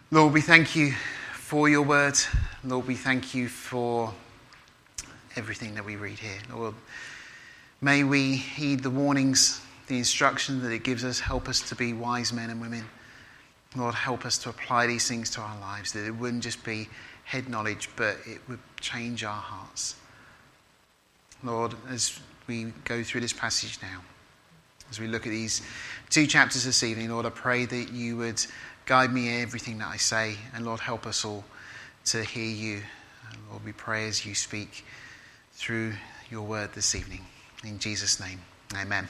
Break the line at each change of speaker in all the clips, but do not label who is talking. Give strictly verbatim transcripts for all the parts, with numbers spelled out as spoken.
Lord, we thank you for your word. Lord, we thank you for everything that we read here. Lord, may we heed the warnings, the instruction that it gives us. Help us to be wise men and women. Lord, help us to apply these things to our lives, that it wouldn't just be head knowledge, but it would change our hearts. Lord, as we go through this passage now, as we look at these two chapters this evening, Lord, I pray that you would guide me in everything that I say, and Lord, help us all to hear you. And Lord, we pray as you speak through your word this evening. In Jesus' name, amen.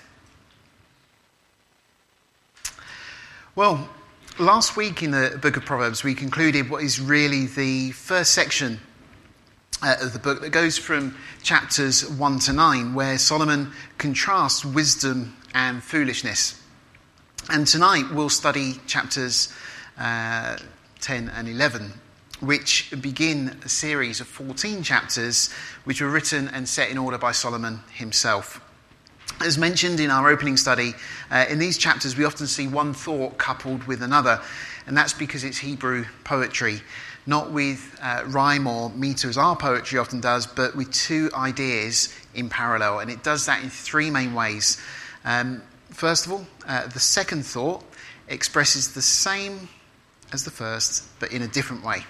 Well, last week in the book of Proverbs, we concluded what is really the first section uh, of the book that goes from chapters one to nine, where Solomon contrasts wisdom and foolishness. And tonight we'll study chapters uh, ten and eleven, which begin a series of fourteen chapters which were written and set in order by Solomon himself. As mentioned in our opening study, uh, in these chapters we often see one thought coupled with another, and that's because it's Hebrew poetry, not with uh, rhyme or meter as our poetry often does, but with two ideas in parallel, and it does that in three main ways. Um, first of all, uh, the second thought expresses the same as the first, but in a different way.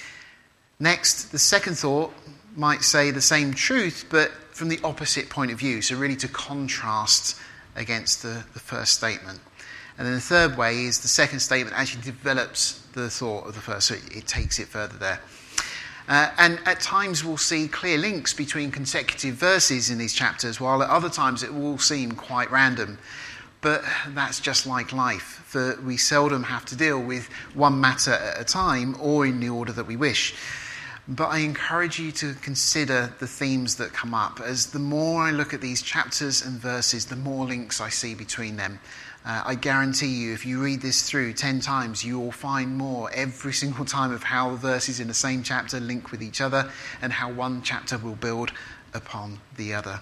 Next, the second thought might say the same truth, but from the opposite point of view, so really to contrast against the, the first statement. And then the third way is the second statement actually develops the thought of the first, so it, it takes it further there. Uh, and at times we'll see clear links between consecutive verses in these chapters, while at other times it will seem quite random. But that's just like life, for we seldom have to deal with one matter at a time or in the order that we wish. But I encourage you to consider the themes that come up, as the more I look at these chapters and verses, the more links I see between them. Uh, I guarantee you, if you read this through ten times, you will find more every single time of how the verses in the same chapter link with each other and how one chapter will build upon the other.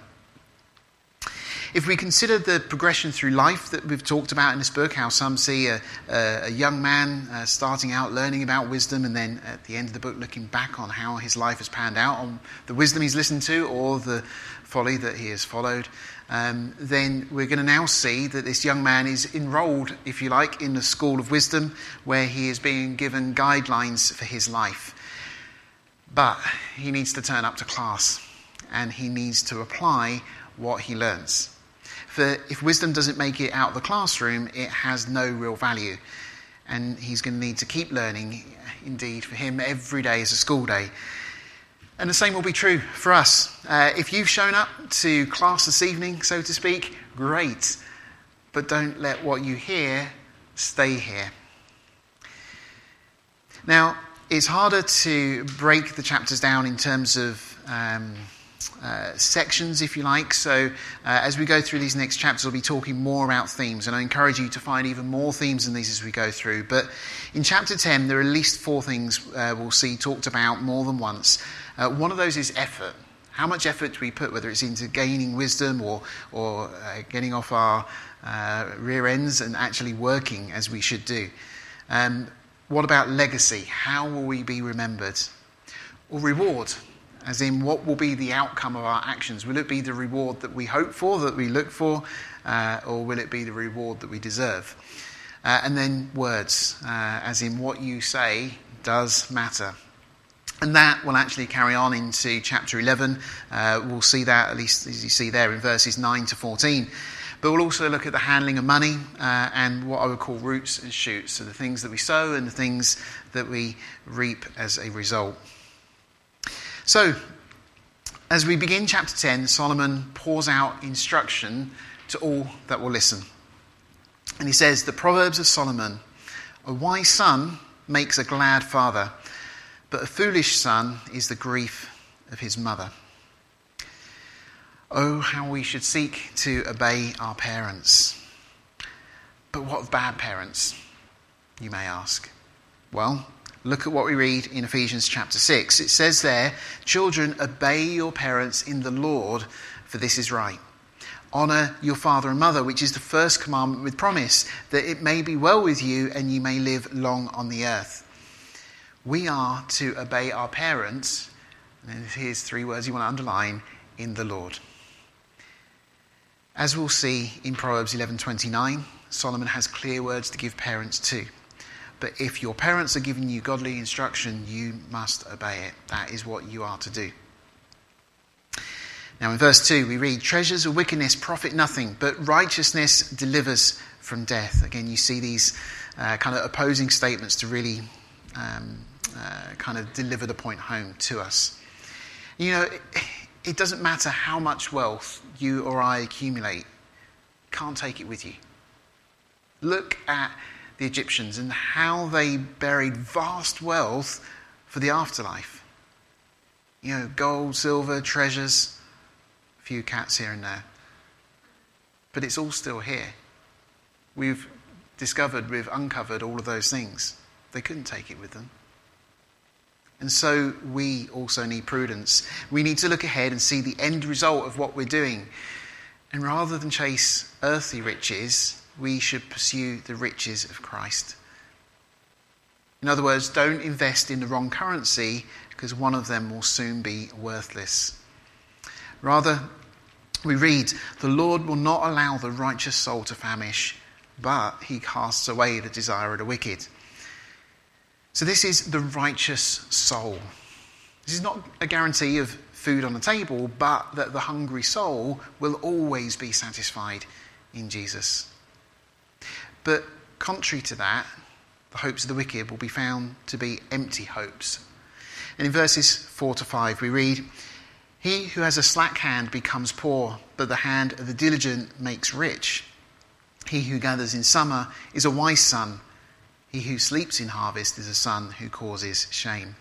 If we consider the progression through life that we've talked about in this book, how some see a, a, a young man uh, starting out learning about wisdom and then at the end of the book looking back on how his life has panned out, on the wisdom he's listened to or the folly that he has followed, um, then we're going to now see that this young man is enrolled, if you like, in the school of wisdom where he is being given guidelines for his life. But he needs to turn up to class and he needs to apply what he learns. For if wisdom doesn't make it out of the classroom, it has no real value. And he's going to need to keep learning. Indeed, for him, every day is a school day. And the same will be true for us. Uh, if you've shown up to class this evening, so to speak, great. But don't let what you hear stay here. Now, it's harder to break the chapters down in terms of Um, Uh, sections, if you like. So uh, as we go through these next chapters, we'll be talking more about themes, and I encourage you to find even more themes in these as we go through. But in chapter ten, there are at least four things uh, we'll see talked about more than once. Uh, one of those is effort. How much effort do we put, whether it's into gaining wisdom or, or uh, getting off our uh, rear ends and actually working as we should do? Um, what about legacy? How will we be remembered? Or reward? As in, what will be the outcome of our actions? Will it be the reward that we hope for, that we look for, uh, or will it be the reward that we deserve? Uh, and then words, uh, as in what you say does matter. And that will actually carry on into chapter eleven. Uh, we'll see that, at least as you see there, in verses nine to fourteen. But we'll also look at the handling of money uh, and what I would call roots and shoots. So the things that we sow and the things that we reap as a result. So, as we begin chapter ten, Solomon pours out instruction to all that will listen. And he says, the Proverbs of Solomon, a wise son makes a glad father, but a foolish son is the grief of his mother. Oh, how we should seek to obey our parents. But what of bad parents, you may ask? Well, look at what we read in Ephesians chapter six. It says there, children, obey your parents in the Lord, for this is right. Honour your father and mother, which is the first commandment with promise, that it may be well with you and you may live long on the earth. We are to obey our parents, and here's three words you want to underline, in the Lord. As we'll see in Proverbs eleven twenty-nine, Solomon has clear words to give parents too. But if your parents are giving you godly instruction, you must obey it. That is what you are to do. Now in verse two we read, treasures of wickedness profit nothing, but righteousness delivers from death. Again, you see these uh, kind of opposing statements to really um, uh, kind of deliver the point home to us. You know, it, it doesn't matter how much wealth you or I accumulate, you can't take it with you. Look at the Egyptians and how they buried vast wealth for the afterlife. You know, gold, silver, treasures, a few cats here and there. But it's all still here. We've discovered, we've uncovered all of those things. They couldn't take it with them. And so we also need prudence. We need to look ahead and see the end result of what we're doing. And rather than chase earthly riches, we should pursue the riches of Christ. In other words, don't invest in the wrong currency, because one of them will soon be worthless. Rather, we read, the Lord will not allow the righteous soul to famish, but he casts away the desire of the wicked. So this is the righteous soul. This is not a guarantee of food on the table, but that the hungry soul will always be satisfied in Jesus. But contrary to that, the hopes of the wicked will be found to be empty hopes. And in verses four to five we read, he who has a slack hand becomes poor, but the hand of the diligent makes rich. He who gathers in summer is a wise son. He who sleeps in harvest is a son who causes shame.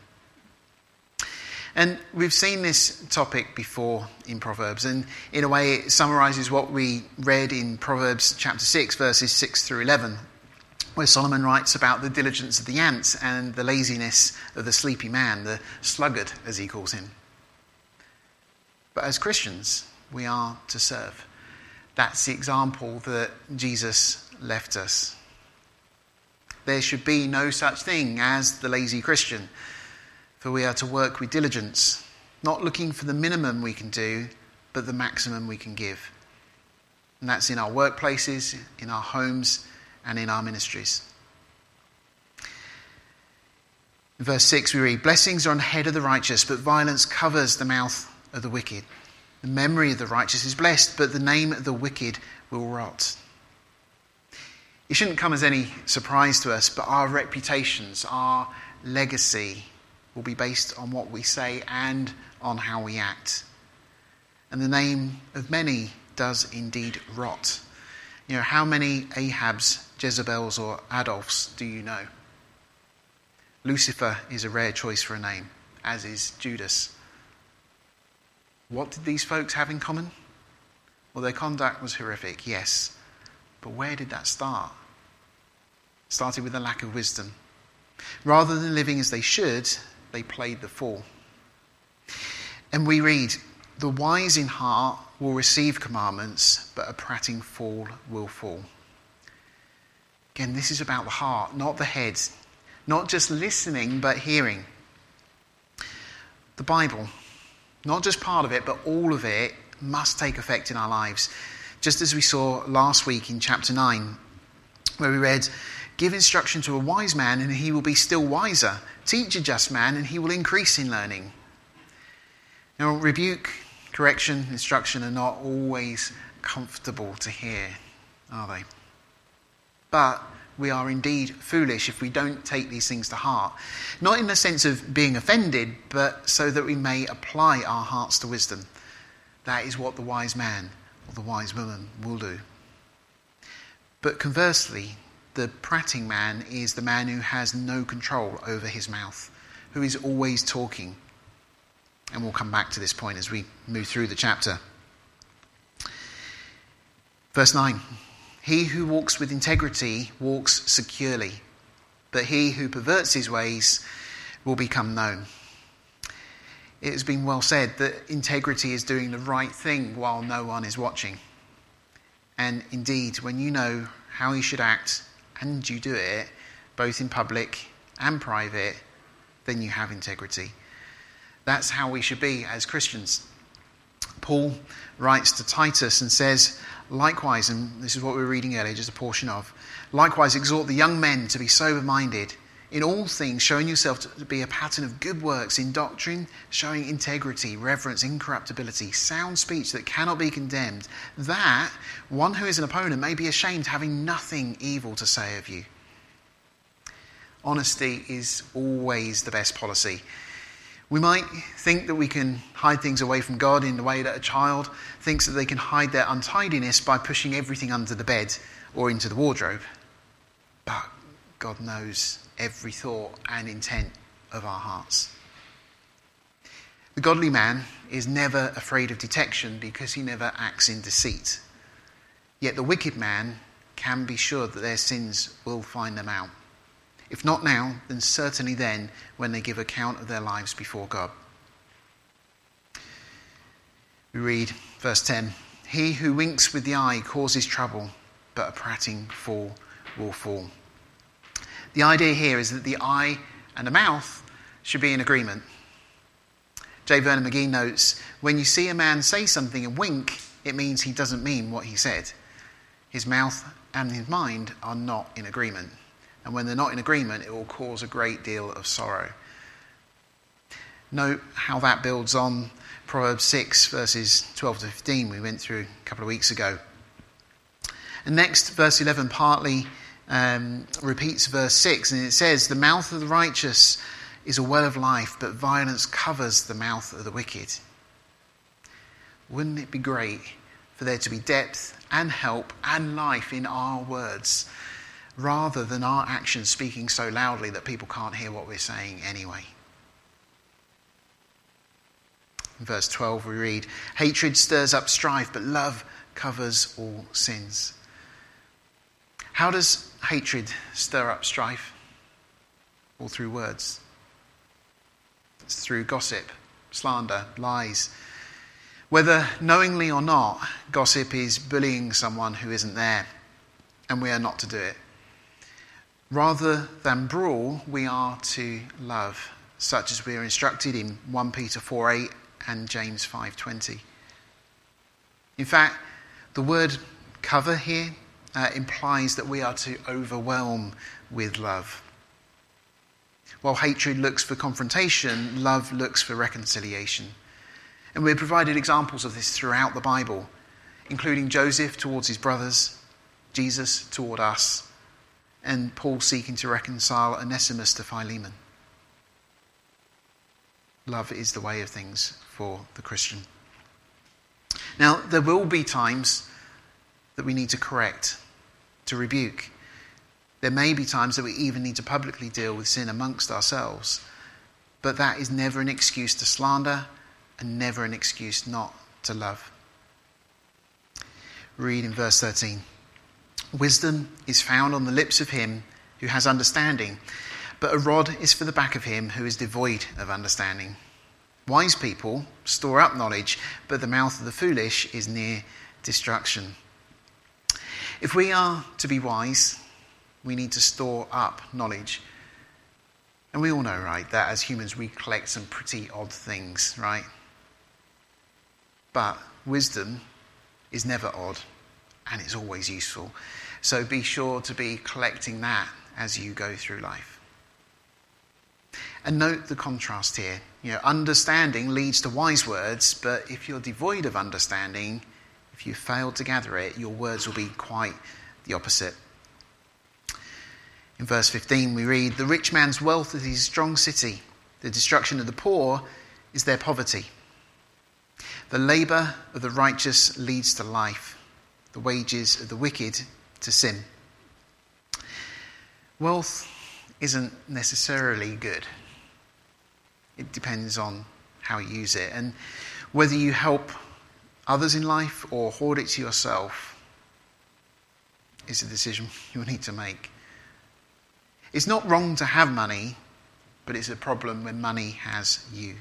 And we've seen this topic before in Proverbs, and in a way it summarises what we read in Proverbs chapter six, verses six through eleven, where Solomon writes about the diligence of the ant and the laziness of the sleepy man, the sluggard as he calls him. But as Christians, we are to serve. That's the example that Jesus left us. There should be no such thing as the lazy Christian, for we are to work with diligence, not looking for the minimum we can do, but the maximum we can give. And that's in our workplaces, in our homes, and in our ministries. In verse six we read, blessings are on the head of the righteous, but violence covers the mouth of the wicked. The memory of the righteous is blessed, but the name of the wicked will rot. It shouldn't come as any surprise to us, but our reputations, our legacy will be based on what we say and on how we act. And the name of many does indeed rot. You know, how many Ahabs, Jezebels or Adolfs do you know? Lucifer is a rare choice for a name, as is Judas. What did these folks have in common? Well, their conduct was horrific, yes. But where did that start? It started with a lack of wisdom. Rather than living as they should, they played the fool. And we read, the wise in heart will receive commandments, but a prating fool will fall. Again, this is about the heart, not the head. Not just listening, but hearing. The Bible, not just part of it, but all of it, must take effect in our lives. Just as we saw last week in chapter nine, where we read, give instruction to a wise man and he will be still wiser. Teach a just man and he will increase in learning. Now, rebuke, correction, instruction are not always comfortable to hear, are they? But we are indeed foolish if we don't take these things to heart. Not in the sense of being offended, but so that we may apply our hearts to wisdom. That is what the wise man or the wise woman will do. But conversely, the prating man is the man who has no control over his mouth, who is always talking. And we'll come back to this point as we move through the chapter. Verse nine. He who walks with integrity walks securely, but he who perverts his ways will become known. It has been well said that integrity is doing the right thing while no one is watching. And indeed, when you know how you should act and you do it, both in public and private, then you have integrity. That's how we should be as Christians. Paul writes to Titus and says, likewise, and this is what we were reading earlier, just a portion of, likewise exhort the young men to be sober-minded, in all things showing yourself to be a pattern of good works, in doctrine showing integrity, reverence, incorruptibility, sound speech that cannot be condemned, that one who is an opponent may be ashamed, having nothing evil to say of you. Honesty is always the best policy. We might think that we can hide things away from God in the way that a child thinks that they can hide their untidiness by pushing everything under the bed or into the wardrobe. But God knows every thought and intent of our hearts. The godly man is never afraid of detection because he never acts in deceit. Yet the wicked man can be sure that their sins will find them out. If not now, then certainly then when they give account of their lives before God. We read verse ten, he who winks with the eye causes trouble, but a prating fool will fall. The idea here is that the eye and the mouth should be in agreement. J. Vernon McGee notes, when you see a man say something and wink, it means he doesn't mean what he said. His mouth and his mind are not in agreement. And when they're not in agreement, it will cause a great deal of sorrow. Note how that builds on Proverbs six, verses twelve to fifteen, we went through a couple of weeks ago. And next, verse eleven partly um, repeats verse six, and it says, the mouth of the righteous is a well of life, but violence covers the mouth of the wicked. Wouldn't it be great for there to be depth and help and life in our words, rather than our actions speaking so loudly that people can't hear what we're saying anyway? In verse twelve we read, hatred stirs up strife, but love covers all sins. How does hatred stir up strife? All through words. It's through gossip, slander, lies. Whether knowingly or not, gossip is bullying someone who isn't there, and we are not to do it. Rather than brawl, we are to love, such as we are instructed in First Peter four eight and James five twenty. In fact, the word cover here uh, implies that we are to overwhelm with love. While hatred looks for confrontation, love looks for reconciliation. And we're provided examples of this throughout the Bible, including Joseph towards his brothers, Jesus toward us, and Paul seeking to reconcile Onesimus to Philemon. Love is the way of things for the Christian. Now, there will be times that we need to correct, to rebuke. There may be times that we even need to publicly deal with sin amongst ourselves. But that is never an excuse to slander and never an excuse not to love. Read in verse thirteen. Wisdom is found on the lips of him who has understanding, but a rod is for the back of him who is devoid of understanding. Wise people store up knowledge, but the mouth of the foolish is near destruction. If we are to be wise, we need to store up knowledge. And we all know, right, that as humans we collect some pretty odd things, right? But wisdom is never odd, and it's always useful. So be sure to be collecting that as you go through life. And note the contrast here. You know, understanding leads to wise words, but if you're devoid of understanding, if you fail to gather it, your words will be quite the opposite. In verse fifteen we read, the rich man's wealth is his strong city. The destruction of the poor is their poverty. The labour of the righteous leads to life. The wages of the wicked to sin. Wealth isn't necessarily good. It depends on how you use it. And whether you help others in life or hoard it to yourself is a decision you'll need to make. It's not wrong to have money, but it's a problem when money has you.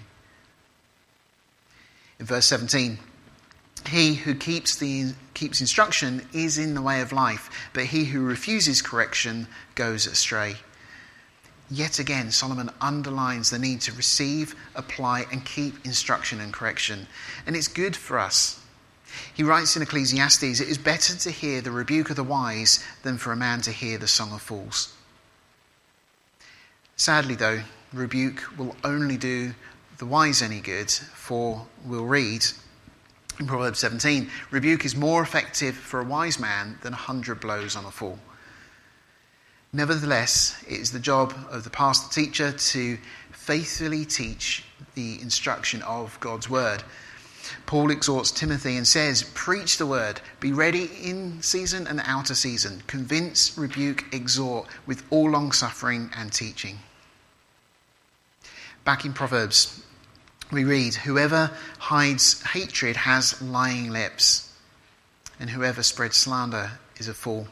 In verse seventeen, he who keeps the keeps instruction is in the way of life, but he who refuses correction goes astray. yet again, Solomon underlines the need to receive, apply, and keep instruction and correction. And it's good for us. He writes in Ecclesiastes, "It is better to hear the rebuke of the wise than for a man to hear the song of fools." Sadly, though, rebuke will only do the wise any good, for we'll read in Proverbs seventeen, rebuke is more effective for a wise man than a hundred blows on a fool. Nevertheless, it is the job of the pastor teacher to faithfully teach the instruction of God's word. Paul exhorts Timothy and says, "Preach the word, be ready in season and out of season, convince, rebuke, exhort with all long suffering and teaching." Back in Proverbs, we read, "Whoever hides hatred has lying lips, and whoever spreads slander is a fool."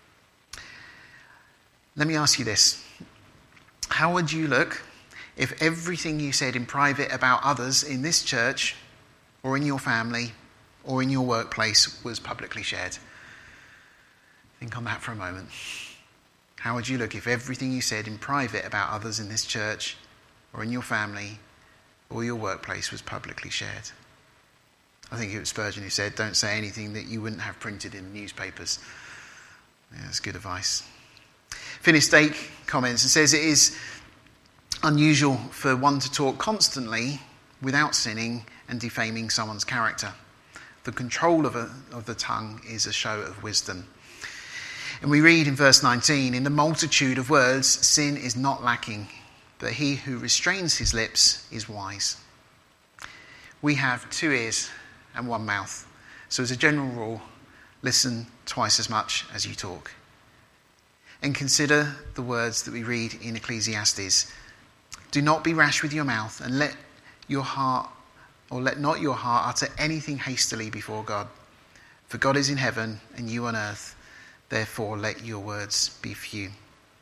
Let me ask you this. How would you look if everything you said in private about others in this church or in your family or in your workplace was publicly shared? Think on that for a moment. How would you look if everything you said in private about others in this church or in your family or your workplace was publicly shared? I think it was Spurgeon who said, "Don't say anything that you wouldn't have printed in the newspapers." Yeah, that's good advice. Finis Dake comments and says, "It is unusual for one to talk constantly without sinning and defaming someone's character. The control of, a, of the tongue is a show of wisdom." And we read in verse nineteen, "In the multitude of words, sin is not lacking, but he who restrains his lips is wise." We have two ears and one mouth. So as a general rule, listen twice as much as you talk. And consider the words that we read in Ecclesiastes. "Do not be rash with your mouth, and let your heart, or let not your heart utter anything hastily before God. For God is in heaven, and you on earth. Therefore let your words be few."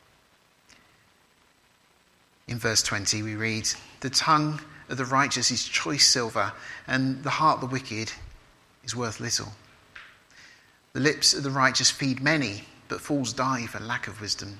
In verse twenty we read, "The tongue of the righteous is choice silver, and the heart of the wicked is worth little. The lips of the righteous feed many, but fools die for lack of wisdom."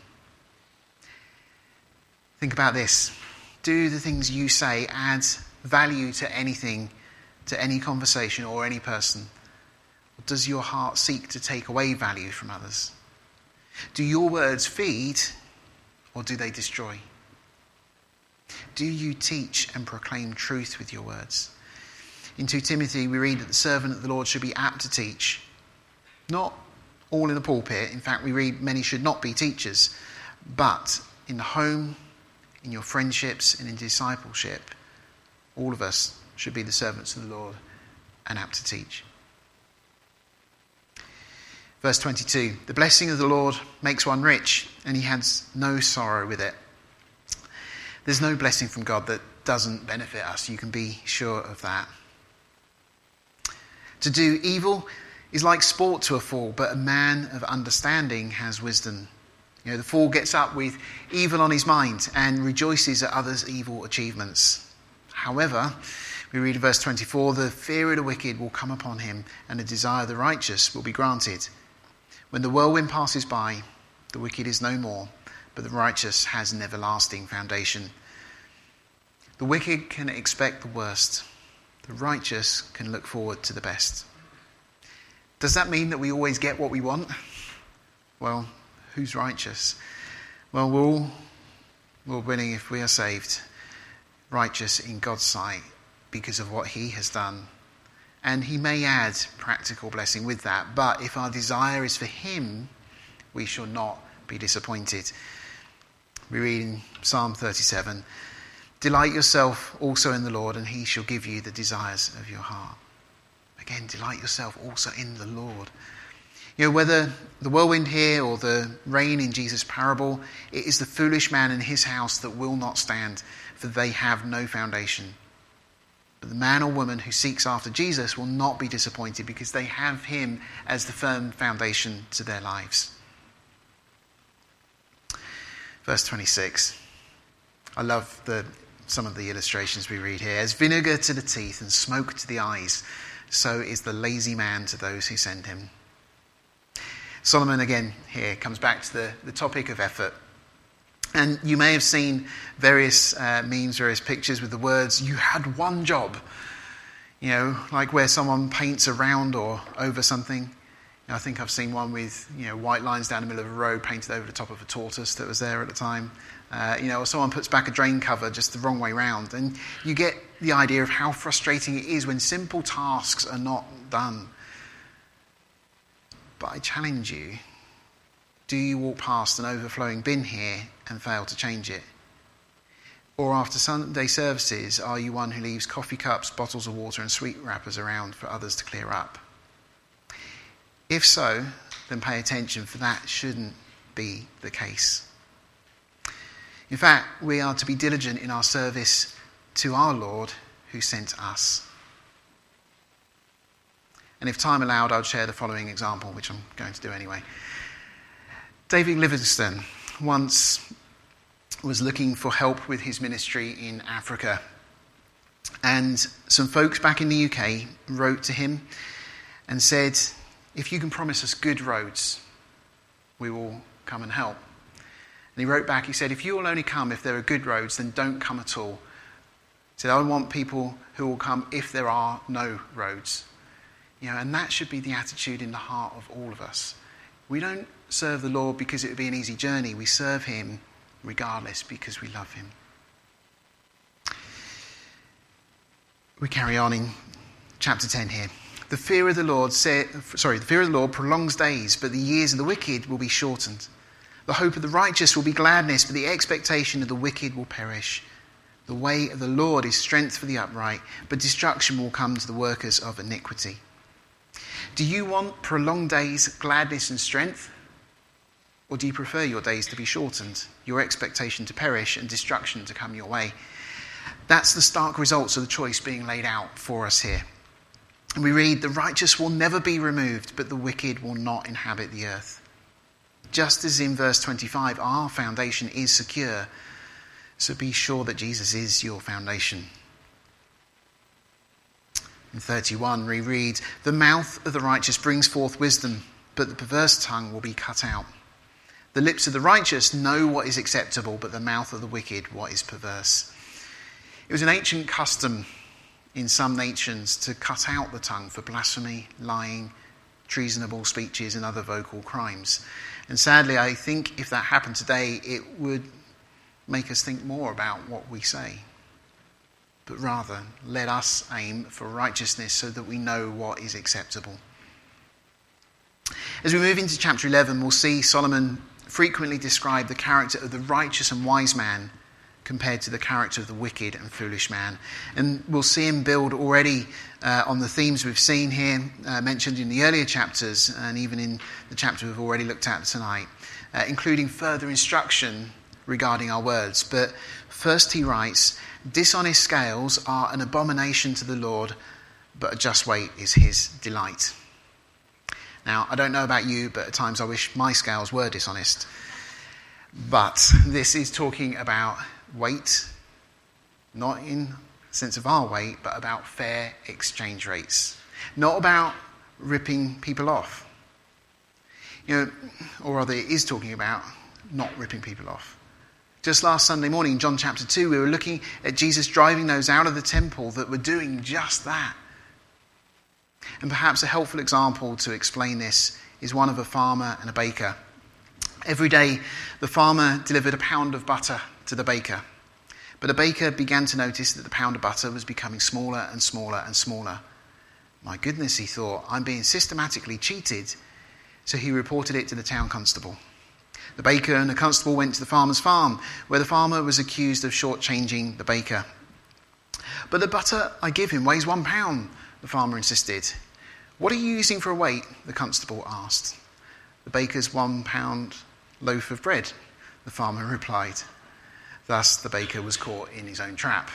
Think about this. Do the things you say add value to anything, to any conversation or any person? Or does your heart seek to take away value from others? Do your words feed, or do they destroy? Do you teach and proclaim truth with your words? In Second Timothy we read that the servant of the Lord should be apt to teach. Not all in the pulpit. In fact, we read many should not be teachers. But in the home, in your friendships, and in discipleship, all of us should be the servants of the Lord and apt to teach. Verse twenty-two, "The blessing of the Lord makes one rich, and he has no sorrow with it." There's no blessing from God that doesn't benefit us. You can be sure of that. To do evil is like sport to a fool, but a man of understanding has wisdom. You know, the fool gets up with evil on his mind and rejoices at others' evil achievements. However, we read in verse twenty-four, "The fear of the wicked will come upon him, and the desire of the righteous will be granted. When the whirlwind passes by, the wicked is no more, but the righteous has an everlasting foundation." The wicked can expect the worst. The righteous can look forward to the best. Does that mean that we always get what we want? Well, who's righteous? Well, we're all we're winning if we are saved. Righteous in God's sight because of what he has done. And he may add practical blessing with that. But if our desire is for him, we shall not be disappointed. We read in Psalm thirty-seven, "Delight yourself also in the Lord, and he shall give you the desires of your heart." Again, delight yourself also in the Lord. You know, whether the whirlwind here or the rain in Jesus' parable, it is the foolish man in his house that will not stand, for they have no foundation. But the man or woman who seeks after Jesus will not be disappointed because they have him as the firm foundation to their lives. Verse twenty-six. I love the some of the illustrations we read here. "As vinegar to the teeth and smoke to the eyes, so is the lazy man to those who send him." Solomon again here comes back to the, the topic of effort. And you may have seen various uh, memes, various pictures with the words, "You had one job." You know, like where someone paints around or over something. I think I've seen one with, you know, white lines down the middle of a road painted over the top of a tortoise that was there at the time. Uh, you know, or someone puts back a drain cover just the wrong way round. And you get the idea of how frustrating it is when simple tasks are not done. But I challenge you, do you walk past an overflowing bin here and fail to change it? Or after Sunday services, are you one who leaves coffee cups, bottles of water and sweet wrappers around for others to clear up? If so, then pay attention, for that shouldn't be the case. In fact, we are to be diligent in our service to our Lord who sent us. And if time allowed, I'd share the following example, which I'm going to do anyway. David Livingstone once was looking for help with his ministry in Africa. And some folks back in the U K wrote to him and said, "If you can promise us good roads, we will come and help." And he wrote back, he said, "If you will only come if there are good roads, then don't come at all." He said, "I want people who will come if there are no roads." You know, and that should be the attitude in the heart of all of us. We don't serve the Lord because it would be an easy journey. We serve him regardless because we love him. We carry on in chapter ten here. The fear of the Lord, say, sorry, the fear of the Lord prolongs days, but the years of the wicked will be shortened. The hope of the righteous will be gladness, but the expectation of the wicked will perish. The way of the Lord is strength for the upright, but destruction will come to the workers of iniquity. Do you want prolonged days, gladness and strength? Or do you prefer your days to be shortened, your expectation to perish and destruction to come your way? That's the stark results of the choice being laid out for us here. And we read, "The righteous will never be removed, but the wicked will not inhabit the earth." Just as in verse twenty-five, our foundation is secure, so be sure that Jesus is your foundation. In thirty-one, we read, "The mouth of the righteous brings forth wisdom, but the perverse tongue will be cut out. The lips of the righteous know what is acceptable, but the mouth of the wicked what is perverse." It was an ancient custom in some nations to cut out the tongue for blasphemy, lying, treasonable speeches and other vocal crimes. And sadly, I think if that happened today, it would make us think more about what we say. But rather, let us aim for righteousness so that we know what is acceptable. As we move into chapter eleven, we'll see Solomon frequently describe the character of the righteous and wise man compared to the character of the wicked and foolish man. And we'll see him build already uh, on the themes we've seen here, uh, mentioned in the earlier chapters, and even in the chapter we've already looked at tonight, uh, including further instruction regarding our words. But first he writes, "Dishonest scales are an abomination to the Lord, but a just weight is his delight." Now, I don't know about you, but at times I wish my scales were dishonest. But this is talking about weight, not in the sense of our weight, but about fair exchange rates. Not about ripping people off. You know, or rather it is talking about not ripping people off. Just last Sunday morning, in John chapter two, we were looking at Jesus driving those out of the temple that were doing just that. And perhaps a helpful example to explain this is one of a farmer and a baker. Every day, the farmer delivered a pound of butter to the baker. But the baker began to notice that the pound of butter was becoming smaller and smaller and smaller. "My goodness," he thought, "I'm being systematically cheated." So he reported it to the town constable. The baker and the constable went to the farmer's farm, where the farmer was accused of shortchanging the baker. "But the butter I give him weighs one pound, the farmer insisted. "What are you using for a weight?" the constable asked. "The baker's one pound loaf of bread," the farmer replied. Thus the baker was caught in his own trap.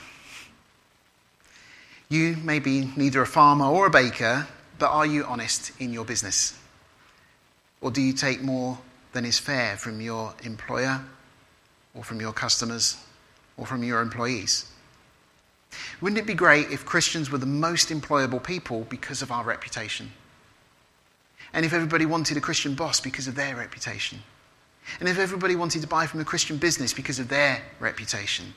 You may be neither a farmer or a baker, but are you honest in your business? Or do you take more than is fair from your employer, or from your customers, or from your employees? Wouldn't it be great if Christians were the most employable people because of our reputation? And if everybody wanted a Christian boss because of their reputation? And if everybody wanted to buy from a Christian business because of their reputation.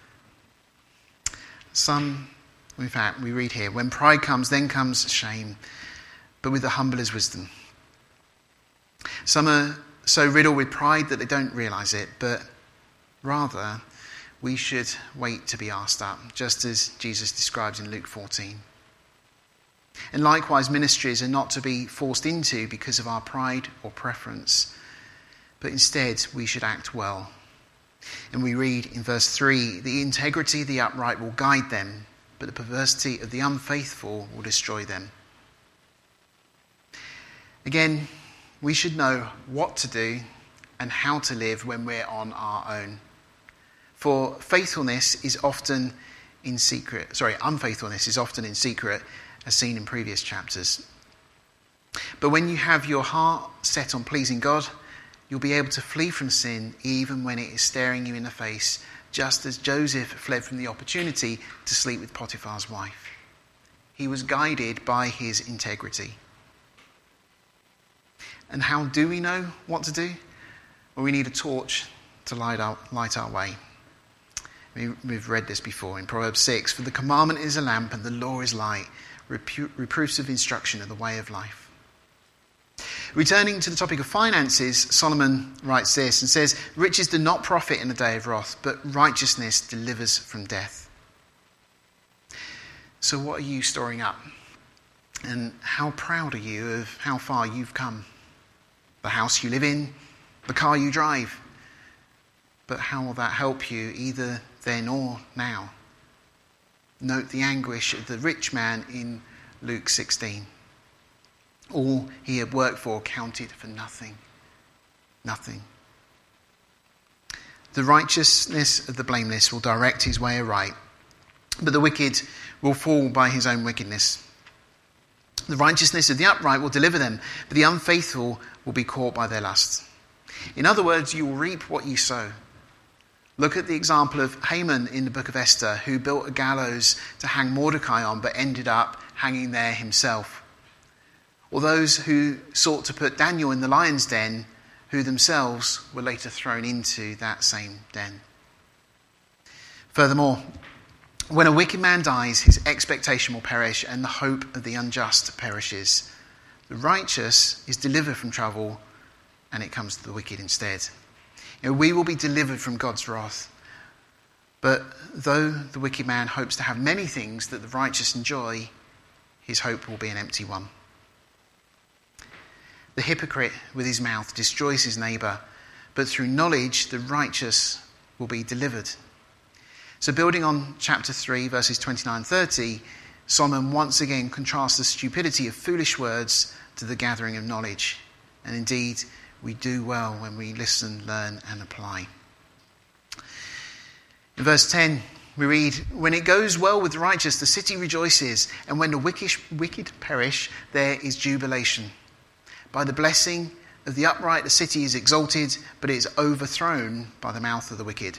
Some, in fact, we read here, when pride comes, then comes shame, but with the humble is wisdom. Some are so riddled with pride that they don't realise it, but rather we should wait to be asked up, just as Jesus describes in Luke fourteen. And likewise, ministries are not to be forced into because of our pride or preference, but instead we should act well. And we read in verse three, the integrity of the upright will guide them, but the perversity of the unfaithful will destroy them. Again, we should know what to do and how to live when we're on our own. For faithfulness is often in secret. Sorry, unfaithfulness is often in secret, as seen in previous chapters. But when you have your heart set on pleasing God, you'll be able to flee from sin even when it is staring you in the face, just as Joseph fled from the opportunity to sleep with Potiphar's wife. He was guided by his integrity. And how do we know what to do? Well, we need a torch to light our, light our way. We, we've read this before in Proverbs six. For the commandment is a lamp and the law is light, repu- reproofs of instruction are the way of life. Returning to the topic of finances, Solomon writes this and says, riches do not profit in the day of wrath, but righteousness delivers from death. So what are you storing up? And how proud are you of how far you've come? The house you live in, the car you drive. But how will that help you either then or now? Note the anguish of the rich man in Luke sixteen. All he had worked for counted for nothing. Nothing. The righteousness of the blameless will direct his way aright, but the wicked will fall by his own wickedness. The righteousness of the upright will deliver them, but the unfaithful will be caught by their lusts. In other words, you will reap what you sow. Look at the example of Haman in the book of Esther, who built a gallows to hang Mordecai on, but ended up hanging there himself. Or those who sought to put Daniel in the lion's den, who themselves were later thrown into that same den. Furthermore, when a wicked man dies, his expectation will perish, and the hope of the unjust perishes. The righteous is delivered from trouble, and it comes to the wicked instead. You know, we will be delivered from God's wrath. But though the wicked man hopes to have many things that the righteous enjoy, his hope will be an empty one. The hypocrite with his mouth destroys his neighbour, but through knowledge the righteous will be delivered. So building on chapter three, verses twenty-nine and thirty, Solomon once again contrasts the stupidity of foolish words to the gathering of knowledge. And indeed, we do well when we listen, learn and apply. In verse ten, we read, when it goes well with the righteous, the city rejoices, and when the wicked, wicked perish, there is jubilation. By the blessing of the upright, the city is exalted, but it is overthrown by the mouth of the wicked.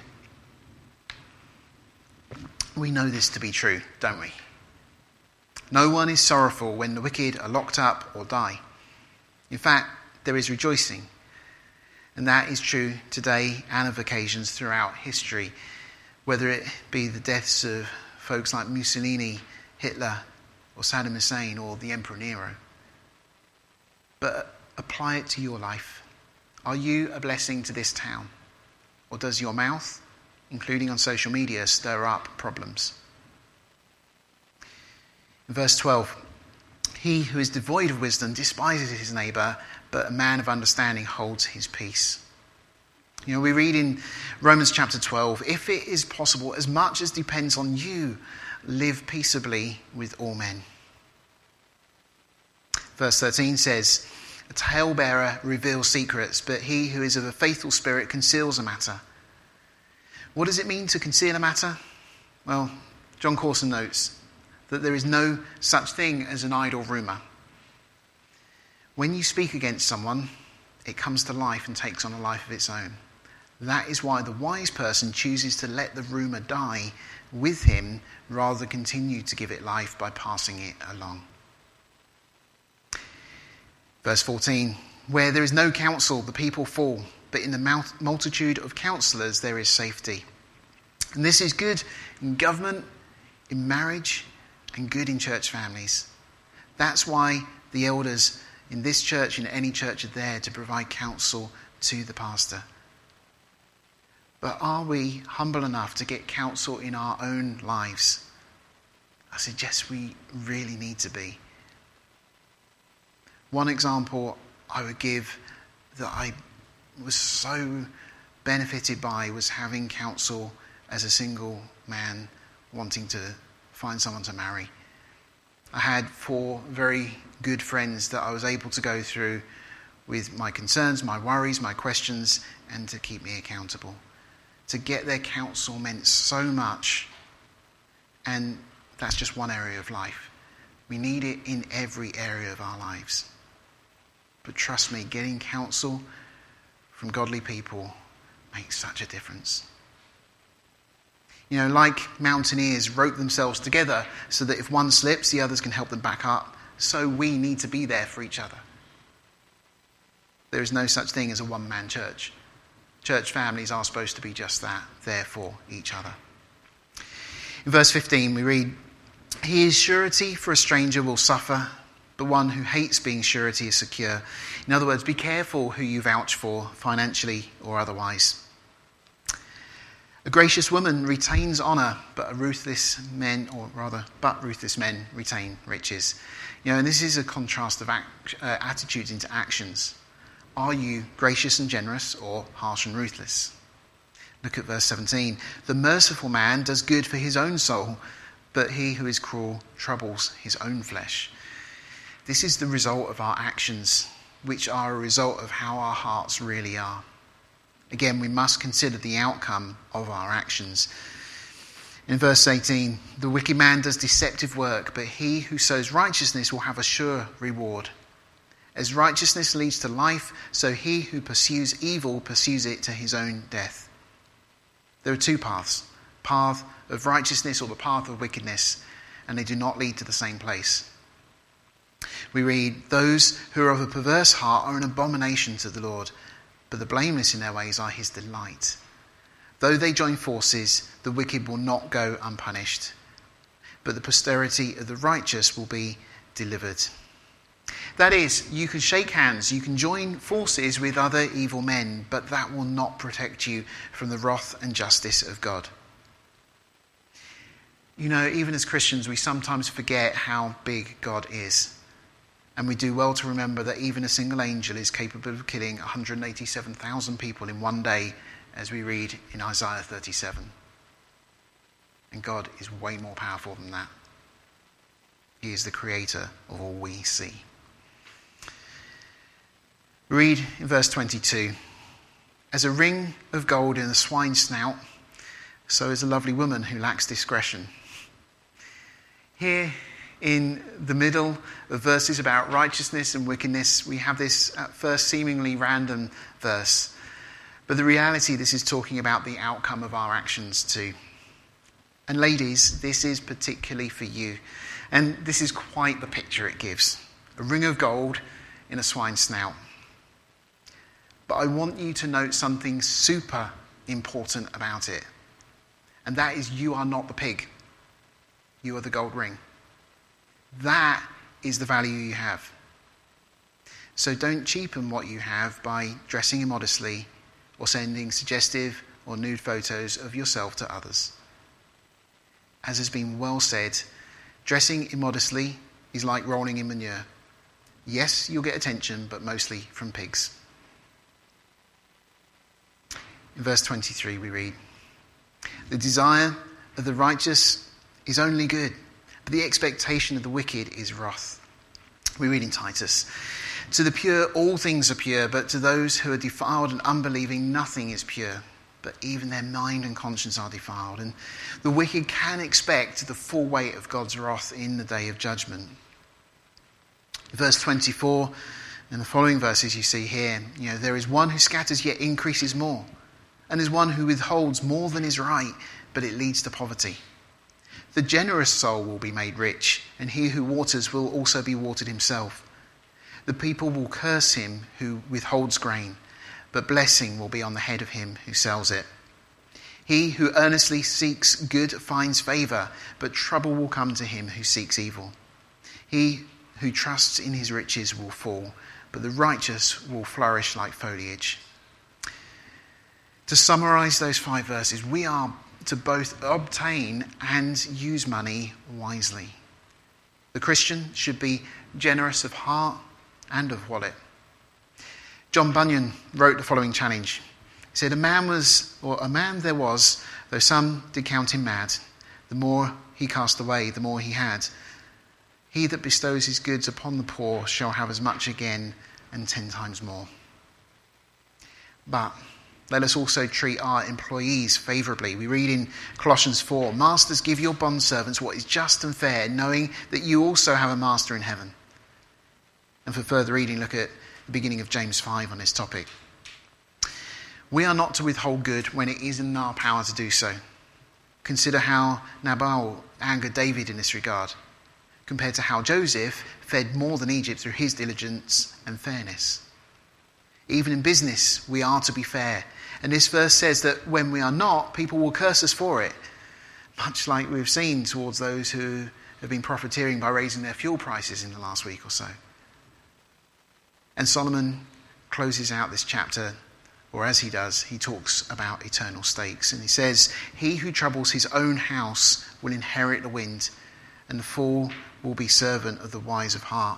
We know this to be true, don't we? No one is sorrowful when the wicked are locked up or die. In fact, there is rejoicing. And that is true today and of occasions throughout history, whether it be the deaths of folks like Mussolini, Hitler, or Saddam Hussein, or the Emperor Nero. But apply it to your life. Are you a blessing to this town? Or does your mouth, including on social media, stir up problems? In verse twelve, he who is devoid of wisdom despises his neighbour, but a man of understanding holds his peace. You know, we read in Romans chapter twelve, if it is possible, as much as depends on you, live peaceably with all men. Verse thirteen says, a talebearer reveals secrets, but he who is of a faithful spirit conceals a matter. What does it mean to conceal a matter? Well, John Corson notes that there is no such thing as an idle rumour. When you speak against someone, it comes to life and takes on a life of its own. That is why the wise person chooses to let the rumour die with him rather than continue to give it life by passing it along. Verse fourteen, where there is no counsel, the people fall, but in the multitude of counselors there is safety. And this is good in government, in marriage, and good in church families. That's why the elders in this church, in any church, are there to provide counsel to the pastor. But are we humble enough to get counsel in our own lives? I suggest we really need to be. One example I would give that I was so benefited by was having counsel as a single man wanting to find someone to marry. I had four very good friends that I was able to go through with my concerns, my worries, my questions, and to keep me accountable. To get their counsel meant so much, and that's just one area of life. We need it in every area of our lives. But trust me, getting counsel from godly people makes such a difference. You know, like mountaineers rope themselves together so that if one slips, the others can help them back up. So we need to be there for each other. There is no such thing as a one-man church. Church families are supposed to be just that, there for each other. In verse fifteen we read, "He is surety for a stranger will suffer, but one who hates being surety is secure." In other words, be careful who you vouch for, financially or otherwise. A gracious woman retains honour, but a ruthless men, or rather, but ruthless men retain riches. You know, and this is a contrast of act, uh, attitudes into actions. Are you gracious and generous, or harsh and ruthless? Look at verse seventeen. "The merciful man does good for his own soul, but he who is cruel troubles his own flesh." This is the result of our actions, which are a result of how our hearts really are. Again, we must consider the outcome of our actions. In verse eighteen, "The wicked man does deceptive work, but he who sows righteousness will have a sure reward. As righteousness leads to life, so he who pursues evil pursues it to his own death." There are two paths, path of righteousness or the path of wickedness, and they do not lead to the same place. We read, "Those who are of a perverse heart are an abomination to the Lord, but the blameless in their ways are his delight. Though they join forces, the wicked will not go unpunished, but the posterity of the righteous will be delivered." That is, you can shake hands, you can join forces with other evil men, but that will not protect you from the wrath and justice of God. You know, even as Christians, we sometimes forget how big God is. And we do well to remember that even a single angel is capable of killing one hundred eighty-seven thousand people in one day, as we read in Isaiah thirty-seven. And God is way more powerful than that. He is the creator of all we see. Read in verse twenty-two, "As a ring of gold in a swine's snout, so is a lovely woman who lacks discretion." Here in the middle of verses about righteousness and wickedness, we have this at first seemingly random verse. But the reality, this is talking about the outcome of our actions too. And ladies, this is particularly for you. And this is quite the picture it gives. A ring of gold in a swine's snout. But I want you to note something super important about it. And that is, you are not the pig. You are the gold ring. That is the value you have. So don't cheapen what you have by dressing immodestly or sending suggestive or nude photos of yourself to others. As has been well said, dressing immodestly is like rolling in manure. Yes, you'll get attention, but mostly from pigs. In verse twenty-three we read, "The desire of the righteous is only good, but the expectation of the wicked is wrath." We read in Titus, "To the pure all things are pure, but to those who are defiled and unbelieving nothing is pure, but even their mind and conscience are defiled. And the wicked can expect the full weight of God's wrath in the day of judgment." Verse twenty-four and the following verses you see here, you know, "There is one who scatters yet increases more, and is one who withholds more than is right, but it leads to poverty. The generous soul will be made rich, and he who waters will also be watered himself. The people will curse him who withholds grain, but blessing will be on the head of him who sells it. He who earnestly seeks good finds favor, but trouble will come to him who seeks evil. He who trusts in his riches will fall, but the righteous will flourish like foliage. To summarize those five verses, we are to both obtain and use money wisely. The Christian should be generous of heart and of wallet. John Bunyan wrote the following challenge. He said, a man was, or a man there was, though some did count him mad, the more he cast away, the more he had. He that bestows his goods upon the poor shall have as much again and ten times more. But let us also treat our employees favourably. We read in Colossians four, Masters, give your bondservants what is just and fair, knowing that you also have a master in heaven. And for further reading, look at the beginning of James five on this topic. We are not to withhold good when it is in our power to do so. Consider how Nabal angered David in this regard, compared to how Joseph fed more than Egypt through his diligence and fairness. Even in business, we are to be fair. And this verse says that when we are not, people will curse us for it, much like we've seen towards those who have been profiteering by raising their fuel prices in the last week or so. And Solomon closes out this chapter, or as he does, he talks about eternal stakes. And he says, he who troubles his own house will inherit the wind, and the fool will be servant of the wise of heart.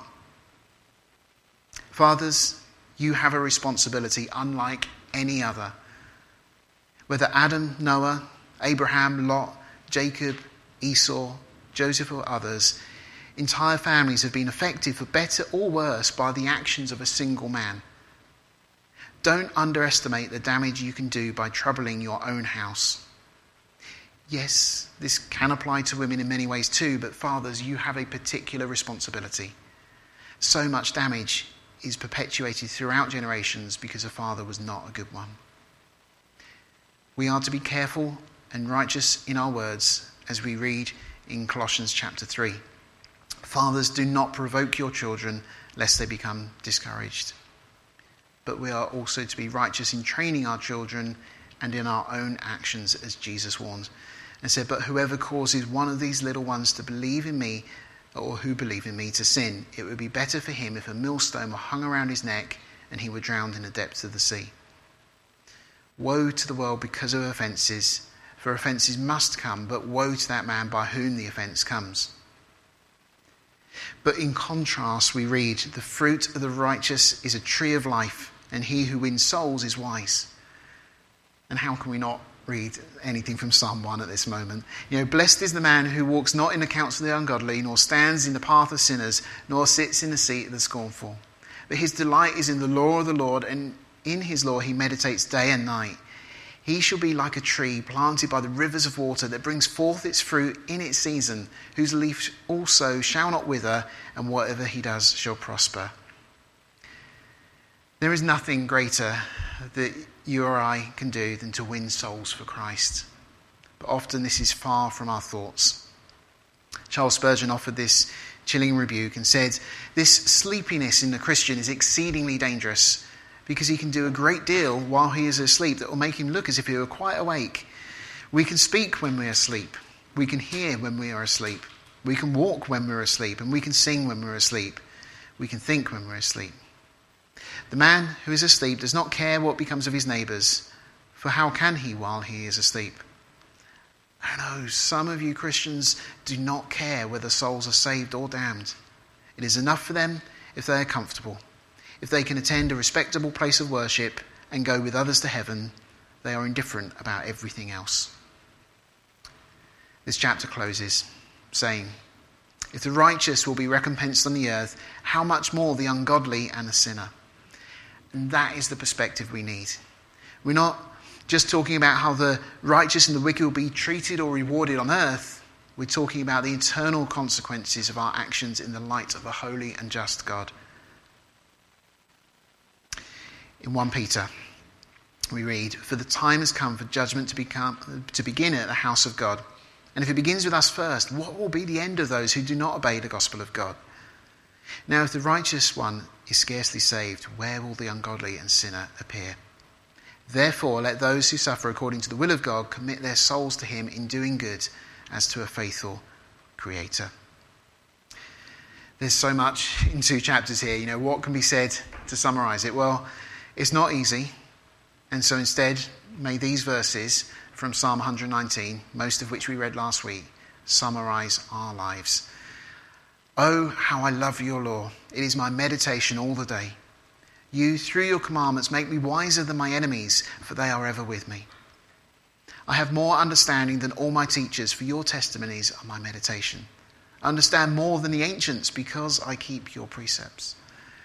Fathers, you have a responsibility unlike any other. Whether Adam, Noah, Abraham, Lot, Jacob, Esau, Joseph or others, entire families have been affected for better or worse by the actions of a single man. Don't underestimate the damage you can do by troubling your own house. Yes, this can apply to women in many ways too, but fathers, you have a particular responsibility. So much damage is perpetuated throughout generations because a father was not a good one. We are to be careful and righteous in our words as we read in Colossians chapter three. Fathers, do not provoke your children lest they become discouraged. But we are also to be righteous in training our children and in our own actions, as Jesus warned and said, but whoever causes one of these little ones to believe in me, or who believe in me, to sin, it would be better for him if a millstone were hung around his neck and he were drowned in the depths of the sea. Woe to the world because of offences, for offences must come, but woe to that man by whom the offence comes. But in contrast, we read, the fruit of the righteous is a tree of life, and he who wins souls is wise. And how can we not read anything from Psalm one at this moment? You know, blessed is the man who walks not in the counsel of the ungodly, nor stands in the path of sinners, nor sits in the seat of the scornful. But his delight is in the law of the Lord, and in his law he meditates day and night. He shall be like a tree planted by the rivers of water that brings forth its fruit in its season, whose leaf also shall not wither, and whatever he does shall prosper. There is nothing greater that you or I can do than to win souls for Christ. But often this is far from our thoughts. Charles Spurgeon offered this chilling rebuke and said, this sleepiness in the Christian is exceedingly dangerous, because he can do a great deal while he is asleep that will make him look as if he were quite awake. We can speak when we are asleep. We can hear when we are asleep. We can walk when we're asleep, and we can sing when we're asleep. We can think when we're asleep. The man who is asleep does not care what becomes of his neighbours, for how can he while he is asleep? I know some of you Christians do not care whether souls are saved or damned. It is enough for them if they are comfortable. If they can attend a respectable place of worship and go with others to heaven, they are indifferent about everything else. This chapter closes saying, if the righteous will be recompensed on the earth, how much more the ungodly and the sinner? And that is the perspective we need. We're not just talking about how the righteous and the wicked will be treated or rewarded on earth. We're talking about the eternal consequences of our actions in the light of a holy and just God. In First Peter, we read, for the time has come for judgment to become to begin at the house of God. And if it begins with us first, what will be the end of those who do not obey the gospel of God? Now, if the righteous one is scarcely saved, where will the ungodly and sinner appear? Therefore, let those who suffer according to the will of God commit their souls to him in doing good as to a faithful Creator. There's so much in two chapters here. You know, what can be said to summarize it? Well, it's not easy. And so instead, may these verses from Psalm one nineteen, most of which we read last week, summarize our lives. Oh, how I love your law. It is my meditation all the day. You, through your commandments, make me wiser than my enemies, for they are ever with me. I have more understanding than all my teachers, for your testimonies are my meditation. I understand more than the ancients, because I keep your precepts.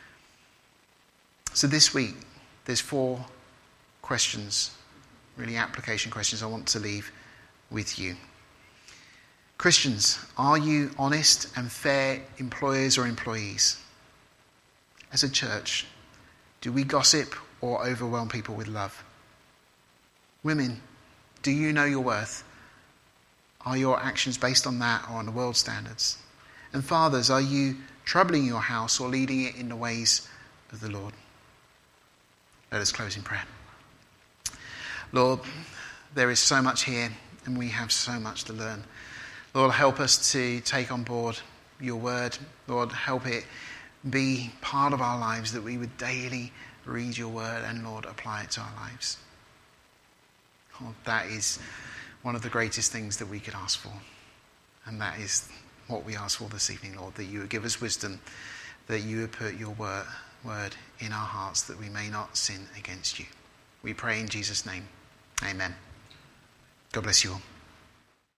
So this week, there's four questions, really application questions I want to leave with you. Christians, are you honest and fair employers or employees? As a church, do we gossip or overwhelm people with love? Women, do you know your worth? Are your actions based on that or on the world standards? And fathers, are you troubling your house or leading it in the ways of the Lord? Let us close in prayer. Lord, there is so much here and we have so much to learn. Lord, help us to take on board your word. Lord, help it be part of our lives, that we would daily read your word and, Lord, apply it to our lives. Oh, that is one of the greatest things that we could ask for. And that is what we ask for this evening, Lord, that you would give us wisdom, that you would put your word, word in our hearts, that we may not sin against you. We pray in Jesus' name. Amen. God bless you all.